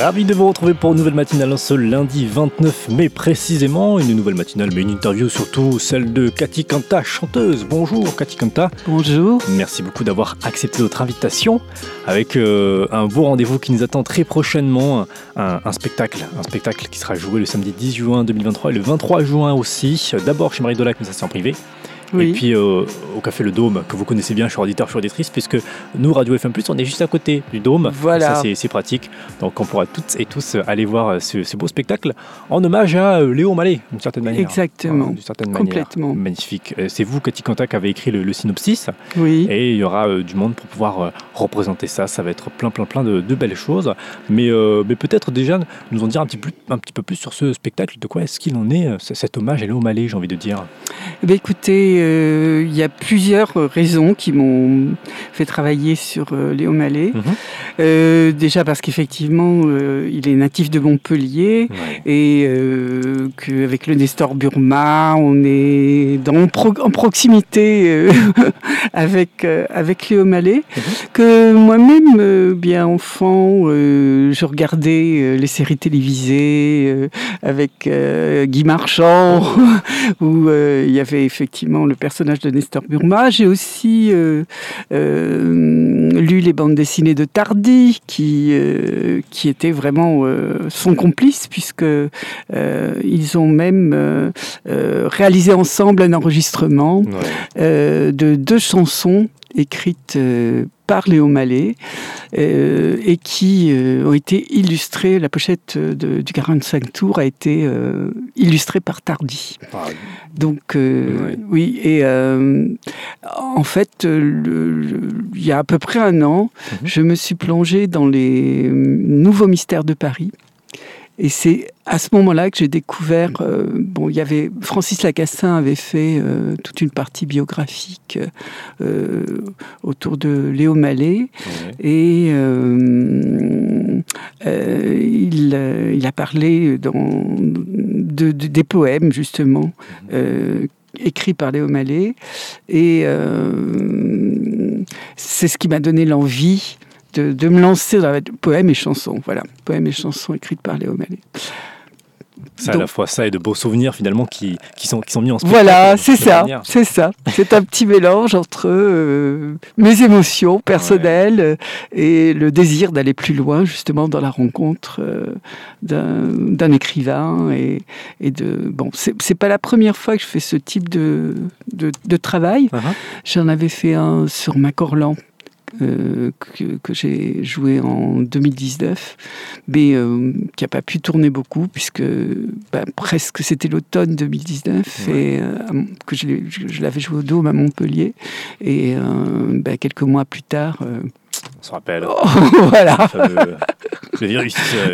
Ravi de vous retrouver pour une nouvelle matinale ce lundi 29 mai précisément. Une nouvelle matinale mais une interview surtout, celle de Cathy Kanta, chanteuse. Bonjour Cathy Kanta. Bonjour. Merci beaucoup d'avoir accepté notre invitation avec un beau rendez-vous qui nous attend très prochainement. Un spectacle qui sera joué le samedi 10 juin 2023 et le 23 juin aussi. D'abord chez Marie Dolac, mais ça c'est en privé. Oui. Et puis au Café Le Dôme, que vous connaissez bien, chers auditeurs, chers auditrices, puisque nous, Radio FM+, on est juste à côté du Dôme. Voilà. Ça, c'est pratique. Donc, on pourra toutes et tous aller voir ce beau spectacle en hommage à Léo Mallet, d'une certaine manière. Exactement. D'une certaine Complètement. manière. Magnifique. C'est vous, Cathy Kanta, qui avez écrit le synopsis. Oui. Et il y aura du monde pour pouvoir représenter ça. Ça va être plein de belles choses. Mais peut-être déjà nous en dire un petit peu plus sur ce spectacle. De quoi est-ce qu'il en est, cet hommage à Léo Mallet, j'ai envie de dire. Eh bien, écoutez, il y a plusieurs raisons qui m'ont fait travailler sur Léo Mallet. Déjà parce qu'effectivement, il est natif de Montpellier et qu'avec le Nestor Burma, on est en proximité avec Léo Mallet. Que moi-même, bien enfant, je regardais les séries télévisées avec Guy Marchand, où il y avait effectivement le personnage de Nestor Burma. J'ai aussi lu les bandes dessinées de Tardy, qui étaient vraiment son complice, puisque ils ont même réalisé ensemble un enregistrement de 2 chansons écrites par Léo Mallet et qui ont été illustrées. La pochette du 45 tours a été illustrée par Tardy. Donc oui, et en fait, il y a à peu près un an, je me suis plongée dans les nouveaux mystères de Paris. Et c'est à ce moment-là que j'ai découvert... il y avait Francis Lacassin avait fait toute une partie biographique autour de Léo Mallet. Et il a parlé des poèmes, justement, écrits par Léo Mallet. Et c'est ce qui m'a donné l'envie de me lancer dans la poèmes et chansons. Voilà, poèmes et chansons écrites par Léo Mallet. C'est à la fois ça et de beaux souvenirs finalement qui sont mis en spectacle. Voilà, c'est ça. C'est un petit mélange entre mes émotions personnelles et le désir d'aller plus loin justement dans la rencontre d'un écrivain et de c'est pas la première fois que je fais ce type de travail. J'en avais fait un sur Macorlan. Que j'ai joué en 2019, mais qui n'a pas pu tourner beaucoup, puisque presque c'était l'automne 2019, et que je l'avais joué au Dôme à Montpellier, et quelques mois plus tard... on se rappelle. Voilà. Le virus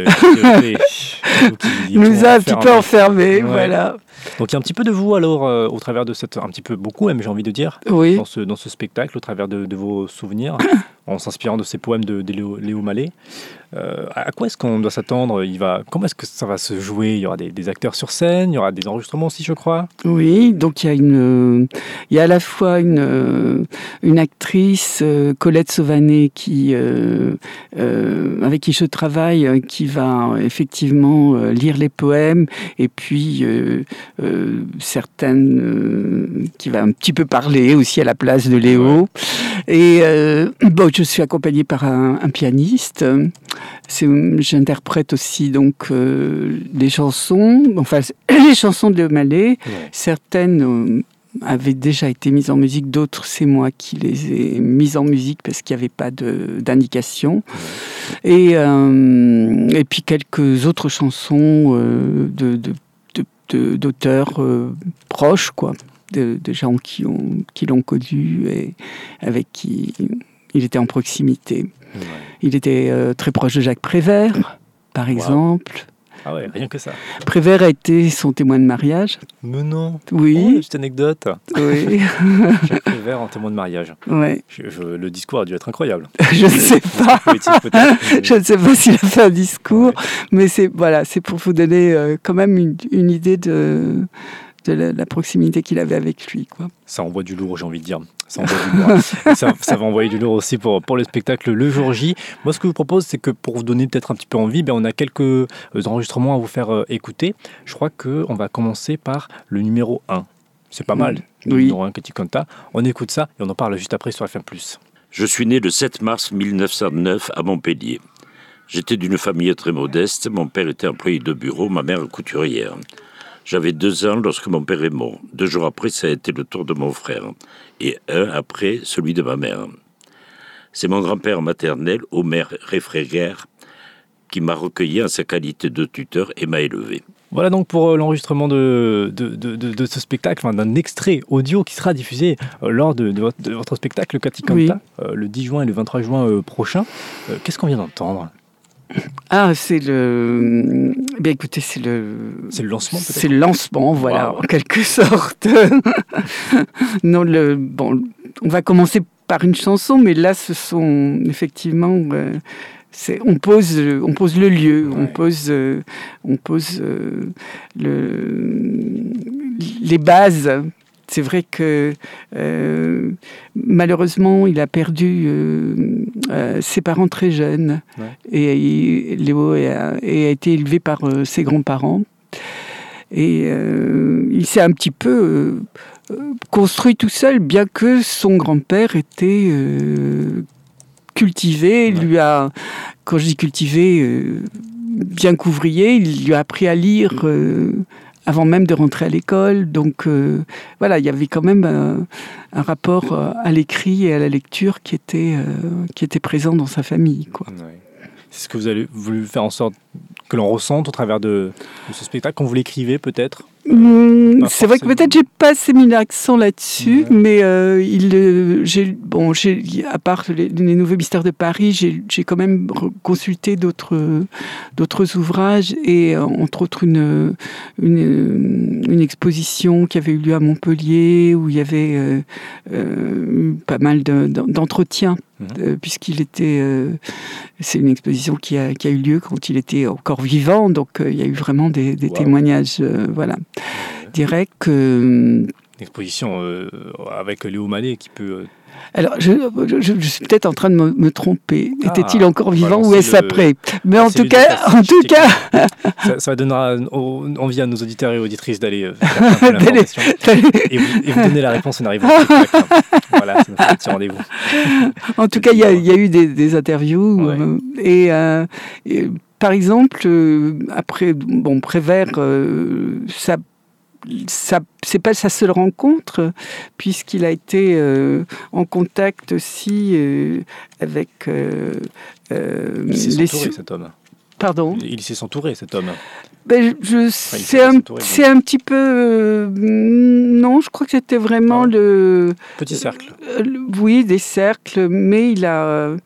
qui nous a un petit peu enfermés, voilà. Donc il y a un petit peu de vous alors au travers de cette, un petit peu beaucoup même j'ai envie de dire, dans ce spectacle, au travers de vos souvenirs, en s'inspirant de ces poèmes de Léo Mallet. À quoi est-ce qu'on doit s'attendre ? Comment est-ce que ça va se jouer ? Il y aura des acteurs sur scène, il y aura des enregistrements aussi, je crois. Oui, donc il y a à la fois une actrice, Colette Sauvanet, avec qui je travaille, qui va effectivement lire les poèmes, et puis certaines qui va un petit peu parler aussi à la place de Léo. Et je suis accompagnée par un pianiste. J'interprète aussi donc des chansons, les chansons de Léo Mallet. Certaines avaient déjà été mises en musique, d'autres c'est moi qui les ai mises en musique parce qu'il n'y avait pas d'indication. Et puis quelques autres chansons d'auteurs proches, quoi, de gens qui l'ont connu et avec qui il était en proximité. Il était très proche de Jacques Prévert, par exemple. Ah ouais, rien que ça. Prévert a été son témoin de mariage. Mais non. Oui. Petite anecdote. Oui. Jacques Prévert en témoin de mariage. Ouais. Le discours a dû être incroyable. Je ne sais pas. Je ne sais pas s'il a fait un discours, mais c'est pour vous donner quand même une idée de de la proximité qu'il avait avec lui, quoi. Ça envoie du lourd, j'ai envie de dire. Ça envoie du lourd. ça va envoyer du lourd aussi pour le spectacle le jour J. Moi, ce que je vous propose, c'est que pour vous donner peut-être un petit peu envie, on a quelques enregistrements à vous faire écouter. Je crois qu'on va commencer par le numéro 1. C'est pas mal. Le numéro 1, Katy Conta. On écoute ça et on en parle juste après sur FM+. Je suis né le 7 mars 1909 à Montpellier. J'étais d'une famille très modeste. Mon père était employé de bureau, ma mère couturière. J'avais 2 ans lorsque mon père est mort. 2 jours après, ça a été le tour de mon frère. Et 1 après, celui de ma mère. C'est mon grand-père maternel, Omer Réfréguère, qui m'a recueilli en sa qualité de tuteur et m'a élevé. Voilà donc pour l'enregistrement de ce spectacle, d'un extrait audio qui sera diffusé lors de votre spectacle Katy Conta, le 10 juin et le 23 juin prochain. Qu'est-ce qu'on vient d'entendre ? C'est le... écoutez, c'est le lancement, peut-être ? C'est le lancement, voilà, en quelque sorte. Non, on va commencer par une chanson, mais là, ce sont effectivement... on pose le lieu, on pose les bases. C'est vrai que malheureusement, il a perdu ses parents très jeunes. Et Léo a été élevé par ses grands-parents. Et il s'est un petit peu construit tout seul, bien que son grand-père était cultivé. Lui a, quand je dis cultivé, bien qu'ouvrier, il lui a appris à lire avant même de rentrer à l'école. Donc il y avait quand même un rapport à l'écrit et à la lecture qui était présent dans sa famille, quoi. Ouais. C'est ce que vous avez voulu faire en sorte que l'on ressente au travers de ce spectacle, quand vous l'écrivez peut-être ? C'est vrai que peut-être j'ai pas assez mis l'accent là-dessus, mais à part les Nouveaux Mystères de Paris, j'ai quand même consulté d'autres ouvrages et entre autres une exposition qui avait eu lieu à Montpellier où il y avait pas mal d'entretiens. Puisqu'il était... c'est une exposition qui a eu lieu quand il était encore vivant, donc il y a eu vraiment des témoignages directs. Une exposition avec Léo Mallet qui peut... Alors, je suis peut-être en train de me tromper. Était-il encore vivant ou est-ce après ? Mais en tout cas... Ça donnera envie à nos auditeurs et auditrices d'aller faire l'information. Et vous donner la réponse en arrivant. Voilà, c'est notre petit rendez-vous. En tout cas, il y a eu des interviews. Et par exemple, après, Prévert, c'est pas sa seule rencontre, puisqu'il a été en contact aussi avec il s'est entouré, cet homme. Pardon ? Il s'est entouré, cet homme. C'est un petit peu... non, je crois que c'était vraiment le... Petit cercle. Oui, des cercles, mais il a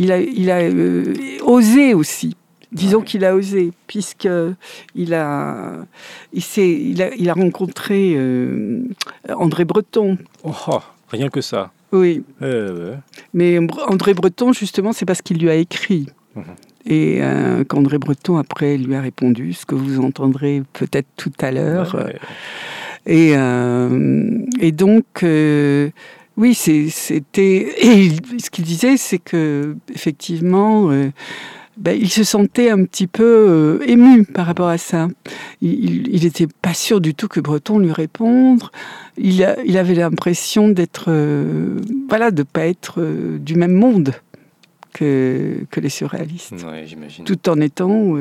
osé aussi. Disons qu'il a osé, puisqu'il a rencontré André Breton. Rien que ça. Oui. Mais André Breton, justement, c'est parce qu'il lui a écrit. Et qu'André Breton, après, lui a répondu, ce que vous entendrez peut-être tout à l'heure. Et donc... oui, c'était... Et ce qu'il disait, c'est que effectivement... il se sentait un petit peu ému par rapport à ça. Il n'était pas sûr du tout que Breton lui réponde. Il avait l'impression d'être, de pas être du même monde que les surréalistes. Ouais, j'imagine. Tout en étant,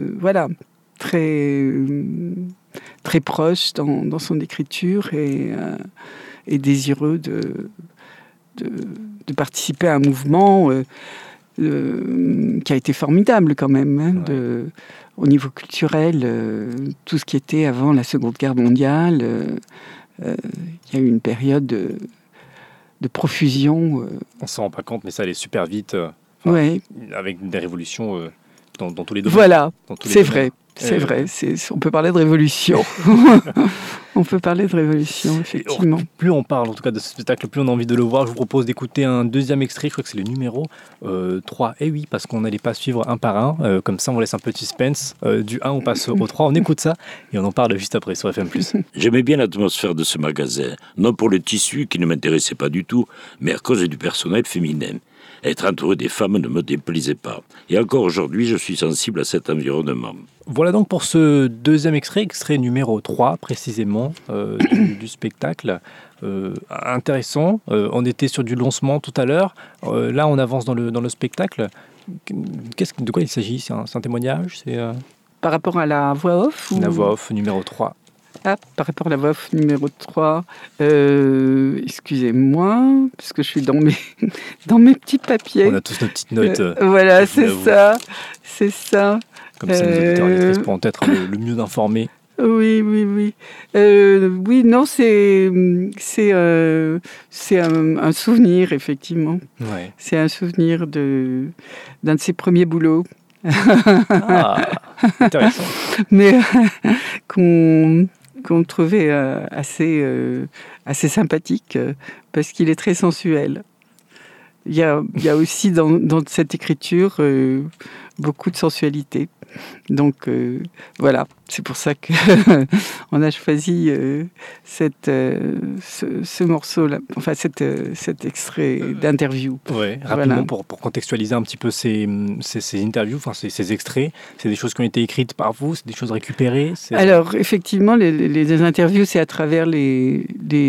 très très proche dans son écriture et désireux de participer à un mouvement. Qui a été formidable quand même, au niveau culturel, tout ce qui était avant la Seconde Guerre mondiale. Il y a eu une période de profusion. On s'en rend pas compte, mais ça allait super vite, avec des révolutions dans tous les domaines. Voilà, c'est vrai. On peut parler de révolution. On peut parler de révolution, effectivement. Plus on parle en tout cas de ce spectacle, plus on a envie de le voir. Je vous propose d'écouter un deuxième extrait, je crois que c'est le numéro 3 et 8, parce qu'on n'allait pas suivre un par un. Comme ça, on laisse un petit suspense. Du 1, on passe au 3, on écoute ça et on en parle juste après sur FM+. J'aimais bien l'atmosphère de ce magasin, non pour le tissu qui ne m'intéressait pas du tout, mais à cause du personnel féminin. Être entouré des femmes ne me déplaisait pas. Et encore aujourd'hui, je suis sensible à cet environnement. Voilà donc pour ce deuxième extrait numéro 3 précisément du spectacle. Intéressant. On était sur du lancement tout à l'heure. Là, on avance dans le spectacle. De quoi il s'agit ? C'est un témoignage ? Par rapport à la voix off La voix off numéro 3. Ah, par rapport à la voix off numéro 3, excusez-moi, parce que je suis dans mes petits papiers. On a tous nos petites notes. Voilà, c'est ça. Comme ça, nos auditeurs et auditrices pourront être le mieux informés. Oui. Oui, non, c'est un souvenir, effectivement. Ouais. C'est un souvenir d'un de ses premiers boulots. Ah, intéressant. Mais qu'on trouvait assez sympathique parce qu'il est très sensuel. Il y a aussi dans cette écriture beaucoup de sensualité. Donc voilà, c'est pour ça que on a choisi ce morceau-là, enfin cet extrait d'interview. Ouais, rapidement pour contextualiser un petit peu ces interviews, enfin ces extraits, c'est des choses qui ont été écrites par vous, c'est des choses récupérées. Alors effectivement, les interviews, c'est à travers les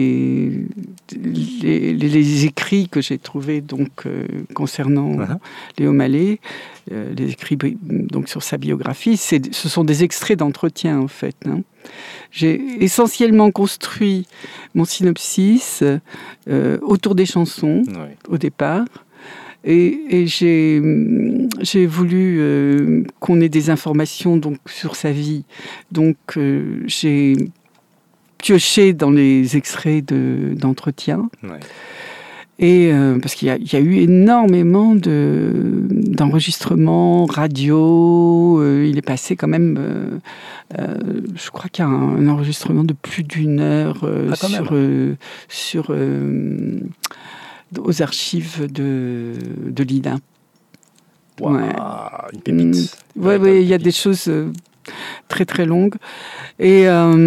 écrits que j'ai trouvés donc concernant Léo Mallet. Les écrits donc sur sa biographie, ce sont des extraits d'entretien en fait. J'ai essentiellement construit mon synopsis autour des chansons au départ, et j'ai voulu qu'on ait des informations donc sur sa vie. Donc j'ai pioché dans les extraits d'entretien. Ouais. Et parce qu'il y a eu énormément d'enregistrements radio. Il est passé quand même, je crois qu'il y a un enregistrement de plus d'1 heure aux archives de l'INA. Wow, ouais. Une pépite. Oui, il y a des choses très très longues. Et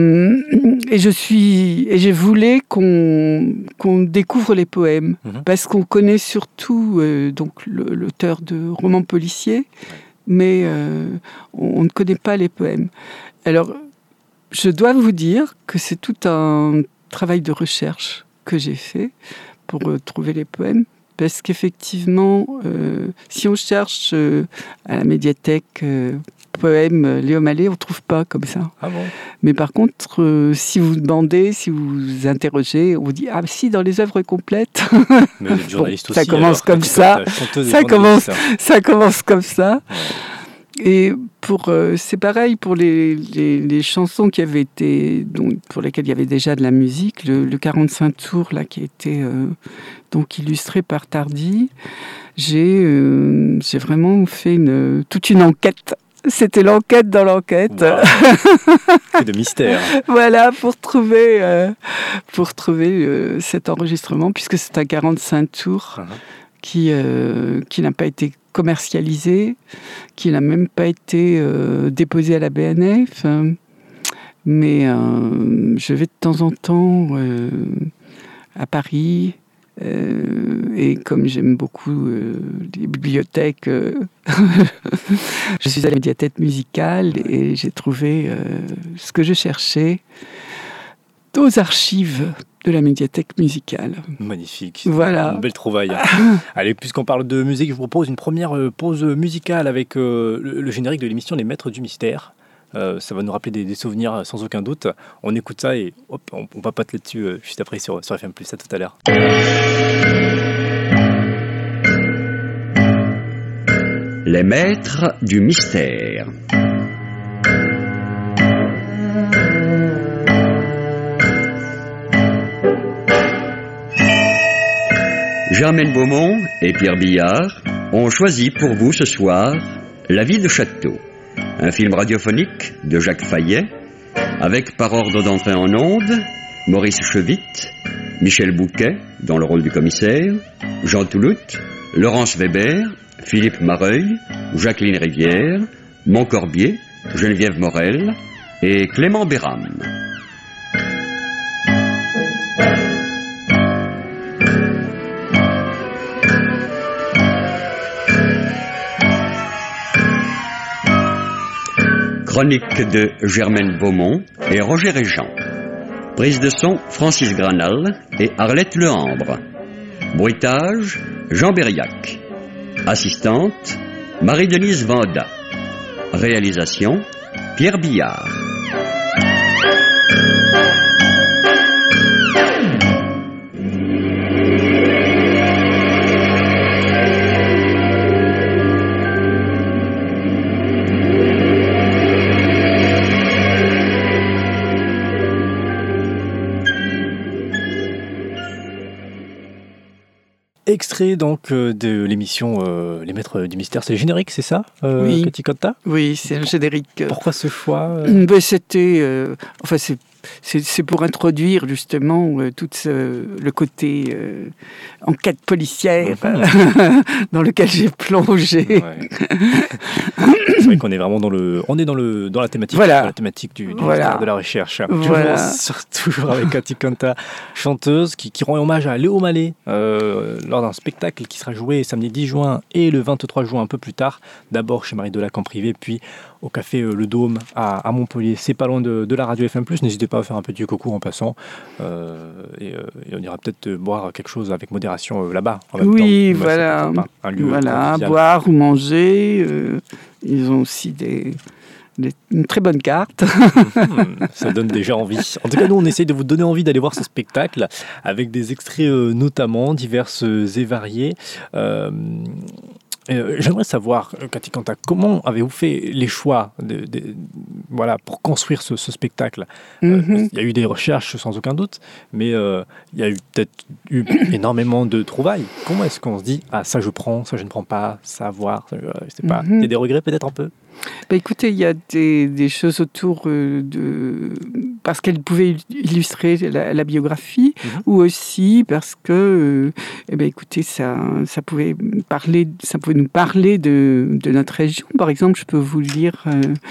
je voulais qu'on découvre les poèmes, parce qu'on connaît surtout donc l'auteur de romans policiers, mais on ne connaît pas les poèmes. Alors, je dois vous dire que c'est tout un travail de recherche que j'ai fait pour trouver les poèmes, parce qu'effectivement, si on cherche à la médiathèque poème Léo Mallet, on ne trouve pas comme ça. Ah bon ? Mais par contre, si vous demandez, si vous interrogez, on vous dit « Ah si, dans les œuvres complètes !» Mais vous êtes journaliste aussi. Ça commence comme ça. Ça commence comme ça. Et c'est pareil pour les chansons qui avaient été, donc, pour lesquelles il y avait déjà de la musique, le 45 tours là, qui a été donc illustré par Tardy. J'ai vraiment fait toute une enquête. C'était l'enquête dans l'enquête. Wow. C'est de mystère. Voilà, pour trouver cet enregistrement, puisque c'est un 45 tours qui n'a pas été commercialisé, qui n'a même pas été déposé à la BNF. Mais je vais de temps en temps à Paris. Et comme j'aime beaucoup les bibliothèques, je suis à la médiathèque musicale et j'ai trouvé ce que je cherchais aux archives de la médiathèque musicale. Magnifique. Voilà. Une belle trouvaille. Allez, puisqu'on parle de musique, je vous propose une première pause musicale avec le générique de l'émission Les Maîtres du Mystère. Ça va nous rappeler des souvenirs sans aucun doute. On écoute ça et hop, on papote là-dessus juste après sur FM+. À tout à l'heure. Les Maîtres du Mystère. Germaine Beaumont et Pierre Billard ont choisi pour vous ce soir La Vie de Château, un film radiophonique de Jacques Fayet, avec par ordre d'entrée en onde, Maurice Chevitte, Michel Bouquet, dans le rôle du commissaire, Jean Toulout, Laurence Weber, Philippe Mareuil, Jacqueline Rivière, Montcorbier, Geneviève Morel et Clément Béram. Chronique de Germaine Beaumont et Roger Régent. Prise de son Francis Granal et Arlette Lehambre. Bruitage Jean Berriac. Assistante Marie-Denise Vanda. Réalisation Pierre Billard. Extrait donc de l'émission Les Maîtres du Mystère. C'est le générique, c'est ça, Oui. Cathy Cotta ? Oui, c'est un générique. Pourquoi ce choix C'était... enfin, c'est pour introduire justement tout le côté enquête policière dans lequel j'ai plongé. Ouais. C'est vrai qu'on est vraiment dans la thématique, Voilà. dans la thématique du Voilà. mystère, de la recherche. Voilà. Toujours avec Cathy Cotta, chanteuse, qui rend hommage à Léo Mallet lors d'un spectacle qui sera joué samedi 10 juin et le 23 juin un peu plus tard. D'abord chez Marie Delac en privé, puis au café Le Dôme à Montpellier. C'est pas loin de la radio FM+. N'hésitez pas à faire un petit coucou en passant. Et on ira peut-être boire quelque chose avec modération là-bas. En même Oui, temps. voilà. C'est un lieu Voilà, convivial. boire ou manger. Ils ont aussi une très bonne carte. Ça donne déjà envie. En tout cas, nous, on essaye de vous donner envie d'aller voir ce spectacle avec des extraits notamment diverses et variés. J'aimerais savoir, Cathy Cotta, comment avez-vous fait les choix voilà, pour construire ce spectacle ? Il y a eu des recherches sans aucun doute, mais il y a peut-être eu énormément de trouvailles. Comment est-ce qu'on se dit « Ah, ça je prends, ça je ne prends pas, ça à voir », je sais pas. Il y a des regrets peut-être un peu ? Écoutez, il y a des choses autour parce qu'elle pouvait illustrer la biographie, ou aussi parce que, écoutez, ça pouvait nous parler de notre région. Par exemple, je peux vous lire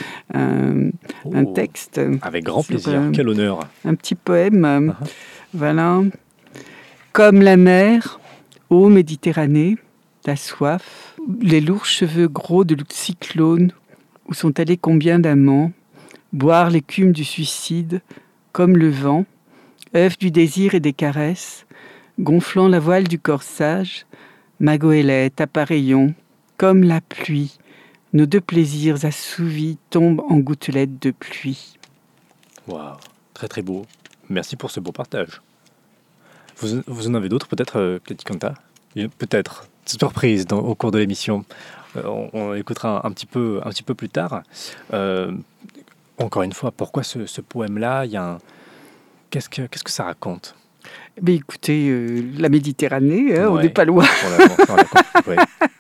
un texte. Avec grand plaisir. Quel honneur. Un petit poème. Voilà. Comme la mer, ô Méditerranée, ta soif, les lourds cheveux gros de cyclone. Où sont allés combien d'amants, boire l'écume du suicide, comme le vent, œuf du désir et des caresses, gonflant la voile du corsage, ma goélette, appareillons, comme la pluie, nos deux plaisirs assouvis tombent en gouttelettes de pluie. Waouh, très très beau. Merci pour ce beau partage. Vous en avez d'autres peut-être, Cathy Cotta ? Peut-être, surprise au cours de l'émission. On écoutera un petit peu plus tard. Encore une fois, pourquoi ce poème-là ? Qu'est-ce que ça raconte ? Écoutez, la Méditerranée, Ouais. on n'est pas loin. Ouais.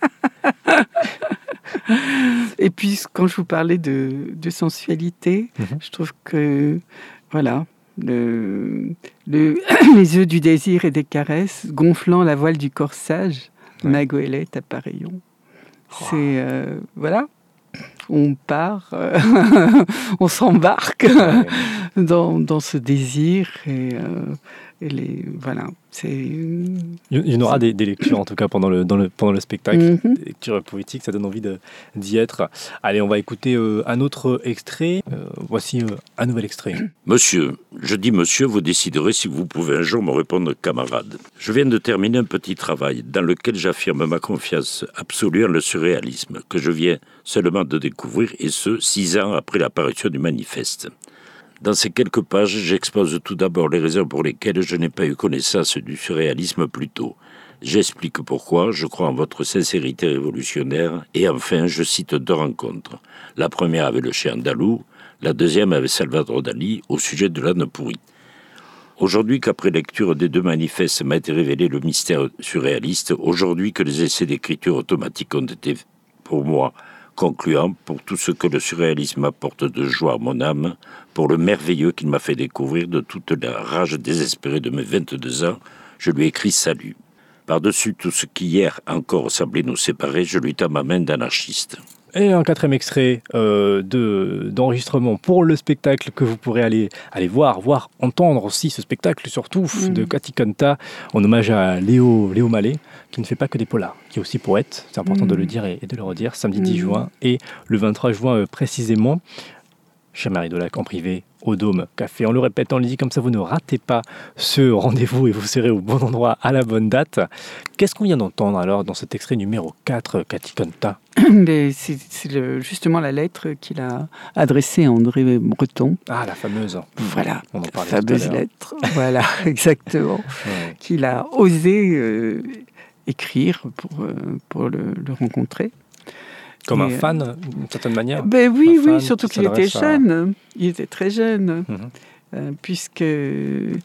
Et puis, quand je vous parlais de sensualité, je trouve que, voilà, les œufs du désir et des caresses, gonflant la voile du corsage, ma goélette à pareillon. C'est, voilà, on part, on s'embarque dans ce désir et voilà. Il y en aura des lectures en tout cas pendant le spectacle, des lectures poétiques, ça donne envie d'y être. Allez, on va écouter un autre extrait. Voici un nouvel extrait. Monsieur, je dis monsieur, vous déciderez si vous pouvez un jour me répondre camarade. Je viens de terminer un petit travail dans lequel j'affirme ma confiance absolue en le surréalisme, que je viens seulement de découvrir, et ce, 6 ans après l'apparition du manifeste. Dans ces quelques pages, j'expose tout d'abord les raisons pour lesquelles je n'ai pas eu connaissance du surréalisme plus tôt. J'explique pourquoi, je crois en votre sincérité révolutionnaire, et enfin, je cite 2 rencontres. La première avec le chien andalou, la deuxième avec Salvador Dali, au sujet de l'âne pourri. Aujourd'hui qu'après lecture des 2 manifestes m'a été révélé le mystère surréaliste, aujourd'hui que les essais d'écriture automatique ont été, pour moi, concluant pour tout ce que le surréalisme apporte de joie à mon âme, pour le merveilleux qu'il m'a fait découvrir de toute la rage désespérée de mes 22 ans, je lui écris salut. Par-dessus tout ce qui hier encore semblait nous séparer, je lui tends ma main d'anarchiste. Et un 4e extrait d'enregistrement pour le spectacle que vous pourrez aller voir, entendre aussi ce spectacle surtout de Cathy Conta en hommage à Léo Mallet, qui ne fait pas que des polars, qui est aussi poète, c'est important de le dire et de le redire, samedi 10 juin et le 23 juin précisément, chez Marie Dolac en privé, au Dôme Café. On le répète, on le dit comme ça, vous ne ratez pas ce rendez-vous et vous serez au bon endroit à la bonne date. Qu'est-ce qu'on vient d'entendre alors dans cet extrait numéro 4, Cathy Conta? C'est justement la lettre qu'il a adressée à André Breton. Ah, la fameuse. Voilà, on en la parlait fameuse lettre. Voilà, exactement. Ouais. Qu'il a osé écrire pour le rencontrer. Comme un fan, d'une certaine manière. Oui, surtout qu'il était jeune. Il était très jeune. Puisque il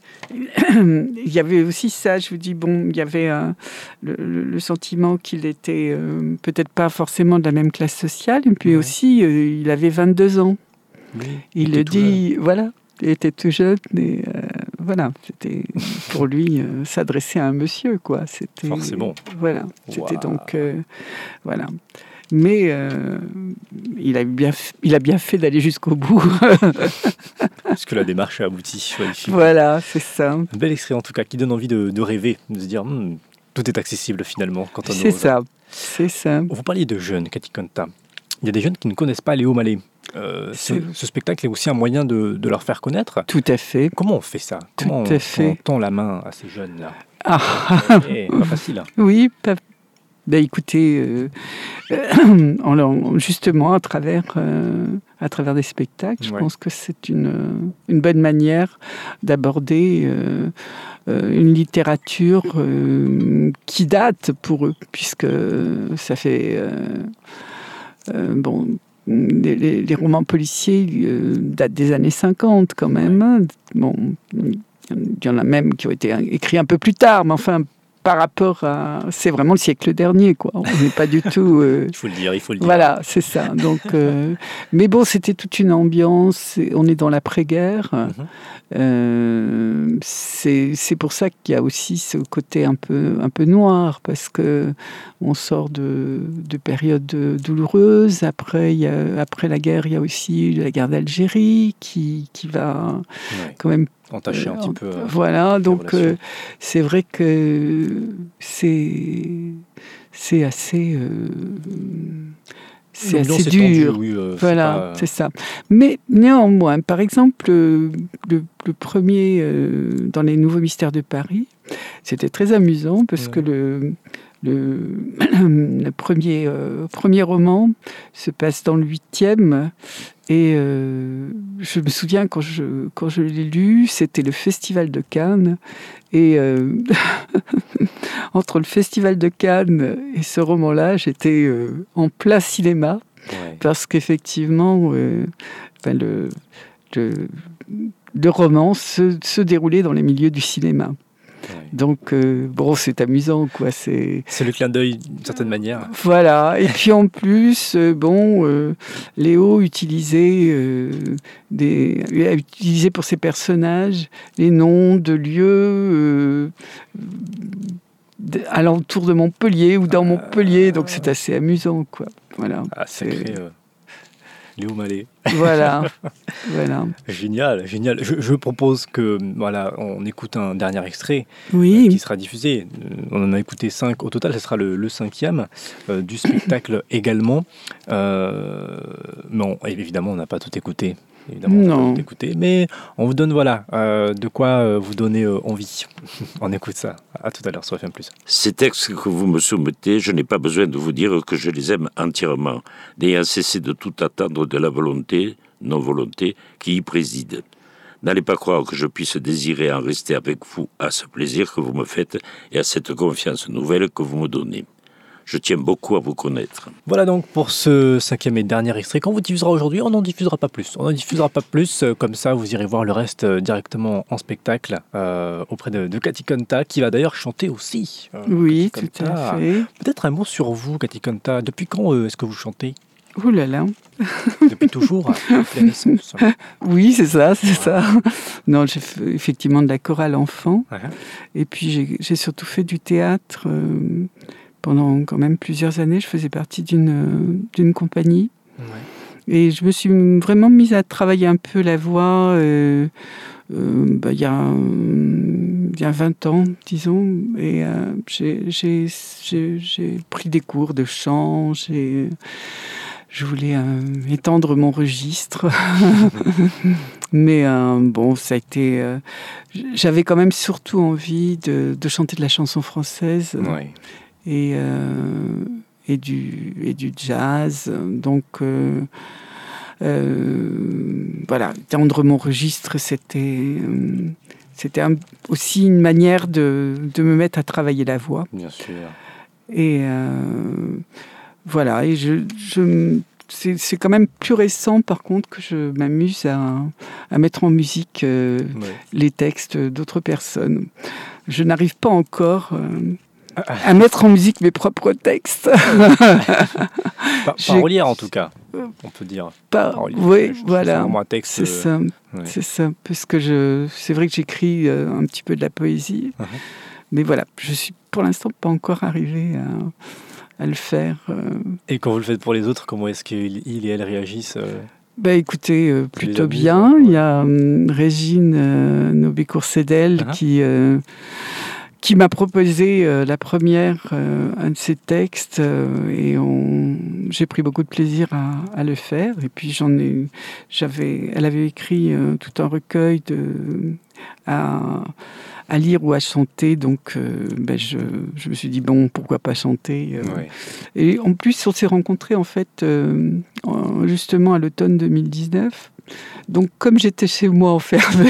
y avait aussi ça, je vous dis, il y avait le sentiment qu'il était peut-être pas forcément de la même classe sociale, et puis aussi, il avait 22 ans. Oui, il le dit, voilà, il était tout jeune, et voilà, c'était pour lui s'adresser à un monsieur, quoi. C'était, forcément. Voilà, c'était donc, voilà. Mais il a bien fait d'aller jusqu'au bout. Parce que la démarche a abouti. Magnifique. Voilà, c'est ça. Un bel extrait en tout cas qui donne envie de rêver, de se dire tout est accessible finalement quand on c'est ça. Vous parliez de jeunes, Cathy Conta. Il y a des jeunes qui ne connaissent pas Léo Mallet. Ce spectacle est aussi un moyen de leur faire connaître. Tout à fait. Comment on fait ça? Comment on tend la main à ces jeunes-là? Pas facile. Hein. Oui, écoutez, justement, à travers des spectacles, je pense que c'est une bonne manière d'aborder une littérature qui date pour eux, puisque ça fait... les romans policiers datent des années 50 quand même. Bon, il y en a même qui ont été écrits un peu plus tard, mais enfin... Par rapport à... C'est vraiment le siècle dernier, quoi. On n'est pas du tout... Il faut le dire. Voilà, c'est ça. Donc, mais bon, c'était toute une ambiance. On est dans l'après-guerre. C'est pour ça qu'il y a aussi ce côté un peu noir, parce qu'on sort de périodes douloureuses. Après la guerre, il y a aussi la guerre d'Algérie qui va quand même... entacher un petit peu. Voilà, donc c'est vrai que c'est assez dur. Voilà, c'est ça. Mais néanmoins, par exemple, le premier dans les Nouveaux Mystères de Paris, c'était très amusant parce que le premier roman se passe dans le 8e. Et je me souviens quand je l'ai lu, c'était le Festival de Cannes. Et entre le Festival de Cannes et ce roman-là, j'étais en plein cinéma. Parce qu'effectivement, le roman se déroulait dans les milieux du cinéma. Donc, c'est amusant, quoi. C'est le clin d'œil, d'une certaine manière. Voilà. Et puis, en plus, Léo utilisait pour ses personnages les noms de lieux alentour de Montpellier ou dans Montpellier. Donc, c'est assez amusant, quoi. Voilà. Sacré Léo Mallet. Voilà. Génial. Je propose que on écoute un dernier extrait qui sera diffusé. On en a écouté 5 au total, ce sera le 5e du spectacle également. Mais évidemment, on n'a pas tout écouté. Non. Mais on vous donne de quoi vous donner envie. On écoute ça. À tout à l'heure sur FM+. Ces textes que vous me soumettez, je n'ai pas besoin de vous dire que je les aime entièrement, n'ayant cessé de tout attendre de la volonté, non-volonté, qui y préside. N'allez pas croire que je puisse désirer en rester avec vous à ce plaisir que vous me faites et à cette confiance nouvelle que vous me donnez. Je tiens beaucoup à vous connaître. Voilà donc pour ce 5e et dernier extrait. Quand on vous diffusera aujourd'hui, on n'en diffusera pas plus. Comme ça, vous irez voir le reste directement en spectacle auprès de Cathy Conta, qui va d'ailleurs chanter aussi. Oui, tout à fait. Peut-être un mot sur vous, Cathy Conta. Depuis quand est-ce que vous chantez ? Ouh là là. Depuis toujours, depuis la naissance. Oui, c'est ça. Non, j'ai fait effectivement de la chorale enfant. Ouais. Et puis, j'ai surtout fait du théâtre pendant quand même plusieurs années. Je faisais partie d'une compagnie. Ouais. Et je me suis vraiment mise à travailler un peu la voix il y a 20 ans, disons. Et j'ai pris des cours de chant. Je voulais étendre mon registre. Mais bon, ça a été... j'avais quand même surtout envie de chanter de la chanson française. Ouais. Et du jazz. Donc, voilà, étendre mon registre, c'était aussi une manière de me mettre à travailler la voix. Bien sûr. Et voilà, et c'est quand même plus récent, par contre, que je m'amuse à mettre en musique les textes d'autres personnes. Je n'arrive pas encore à mettre en musique mes propres textes. Parolière, en tout cas, on peut dire. Oui, voilà. Un texte, c'est ça. Ouais. C'est ça. Parce que c'est vrai que j'écris un petit peu de la poésie. Uh-huh. Mais voilà, je suis pour l'instant pas encore arrivée à le faire. Et quand vous le faites pour les autres, comment est-ce qu'ils et elles réagissent écoutez, plutôt bien. Il y a Régine Nobé-Courcédel qui m'a proposé la première, un de ses textes, et j'ai pris beaucoup de plaisir à le faire. Et puis elle avait écrit tout un recueil à lire ou à chanter, donc je me suis dit bon, pourquoi pas chanter. Ouais. Et en plus, on s'est rencontrés en fait justement à l'automne 2019. Donc comme j'étais chez moi enfermée,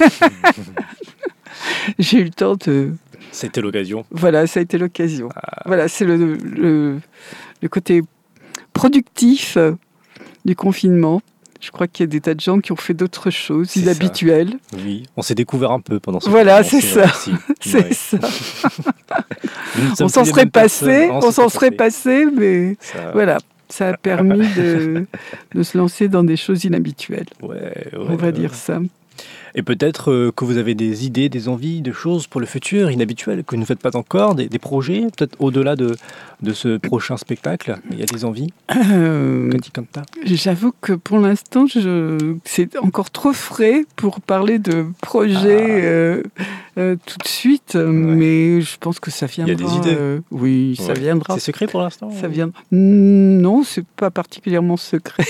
j'ai eu le temps de... C'était l'occasion. Voilà, ça a été l'occasion. Voilà, c'est le côté productif du confinement. Je crois qu'il y a des tas de gens qui ont fait d'autres choses inhabituelles. Oui, on s'est découvert un peu pendant ce Voilà, c'est ça. C'est ça. On s'en serait passé, mais voilà, ça a permis de se lancer dans des choses inhabituelles. On va dire ça. Et peut-être que vous avez des idées, des envies, des choses pour le futur inhabituelles que vous ne faites pas encore, des projets, peut-être au-delà de ce prochain spectacle. Il y a des envies J'avoue que pour l'instant, c'est encore trop frais pour parler de projets tout de suite, mais je pense que ça viendra. Il y a des idées. Oui, ça viendra. C'est secret pour l'instant Ça viendra. Non, c'est pas particulièrement secret.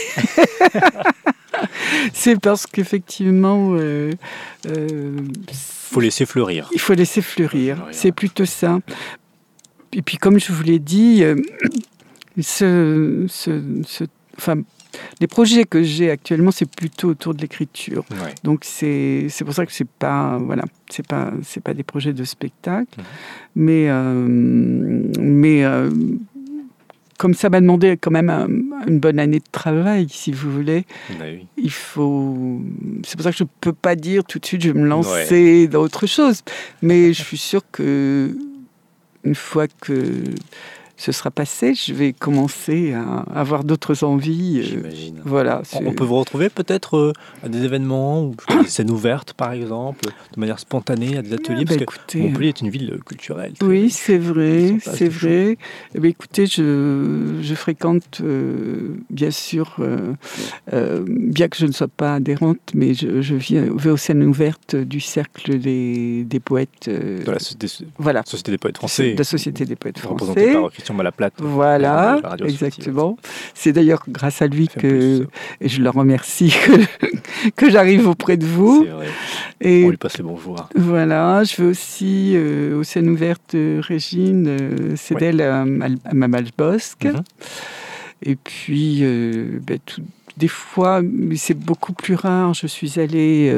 C'est parce qu'effectivement... faut laisser fleurir. Il faut laisser fleurir. C'est plutôt ça. Et puis, comme je vous l'ai dit, les projets que j'ai actuellement, c'est plutôt autour de l'écriture. Ouais. Donc, c'est pour ça que c'est pas des projets de spectacle. Mais comme ça m'a demandé quand même une bonne année de travail, si vous voulez, oui. C'est pour ça que je ne peux pas dire tout de suite je vais me lancer dans autre chose. Mais je suis sûre que une fois que ce sera passé, je vais commencer à avoir d'autres envies. J'imagine. Voilà. On peut vous retrouver peut-être à des événements, ou des scènes ouvertes par exemple, de manière spontanée, à des ateliers, parce que Montpellier est une ville culturelle. Oui, c'est vrai, c'est vrai. Écoutez, je fréquente, bien sûr, bien que je ne sois pas adhérente, mais je vais aux scènes ouvertes du Cercle des poètes. De la Société des poètes français. De la Société des poètes français. Représentée par Christian Malaplate. Voilà, exactement. C'est d'ailleurs grâce à lui et je le remercie, que j'arrive auprès de vous. C'est vrai. Et on lui passe les bonjours. Voilà, je vais aussi aux scènes ouvertes de Régine Cédel à Mamalbosc. Et puis, des fois, mais c'est beaucoup plus rare, je suis allée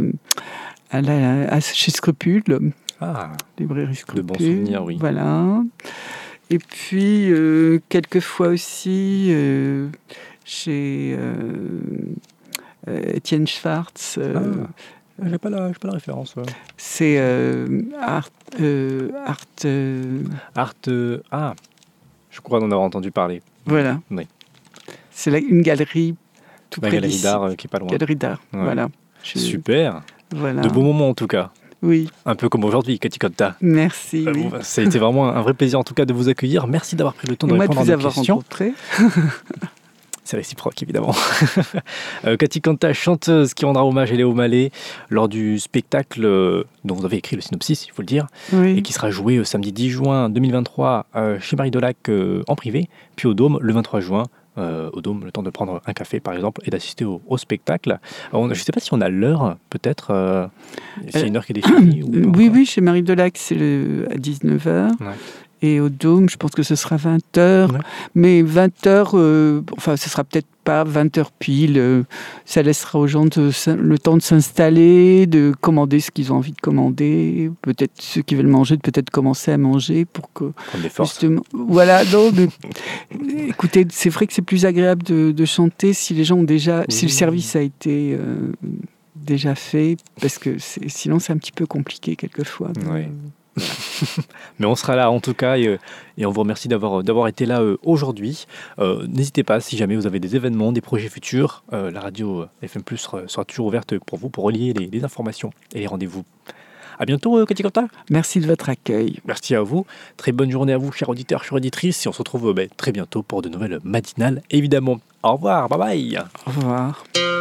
chez Scrupule. Librairie Scrupule. De bons souvenirs, oui. Voilà. Et puis, quelquefois aussi, chez Étienne Schwartz. Je n'ai pas la référence. Ouais. C'est Art. Je crois en avoir entendu parler. Voilà. Oui. C'est une galerie tout près galerie d'ici. d'art qui est pas loin. Galerie d'art, voilà. Super. Voilà. De beaux moments en tout cas. Oui. Un peu comme aujourd'hui, Cathy Cotta. Merci. Oui. Ça a été vraiment un vrai plaisir en tout cas de vous accueillir. Merci d'avoir pris le temps de répondre à nos questions. Rencontré. C'est réciproque, évidemment. Cathy Cotta, chanteuse qui rendra hommage à Léo Mallet lors du spectacle dont vous avez écrit le synopsis, il faut le dire, et qui sera joué samedi 10 juin 2023 chez Marie Dolac en privé, puis au Dôme le 23 juin. Au Dôme, le temps de prendre un café par exemple et d'assister au spectacle. Je ne sais pas si on a l'heure, peut-être. C'est une heure qui est définie. Oui, chez Marie Dolac, c'est à 19h. Ouais. Et au Dôme, je pense que ce sera 20h. Ouais. Mais 20h, ce sera peut-être pas 20h pile. Ça laissera aux gens le temps de s'installer, de commander ce qu'ils ont envie de commander. Peut-être ceux qui veulent manger, de peut-être commencer à manger pour que... Prendre des forces. Voilà, non, mais écoutez, c'est vrai que c'est plus agréable de chanter si les gens ont déjà... Si le service a été... déjà fait, parce que sinon c'est un petit peu compliqué quelquefois. Oui. Mais on sera là en tout cas et on vous remercie d'avoir été là aujourd'hui. N'hésitez pas, si jamais vous avez des événements, des projets futurs, la radio FM+ sera toujours ouverte pour vous, pour relier les informations et les rendez-vous. À bientôt, Cathy Cotta. Merci de votre accueil. Merci à vous. Très bonne journée à vous, chers auditeurs, chères auditrices. Et on se retrouve très bientôt pour de nouvelles matinales, évidemment. Au revoir, bye bye. Au revoir.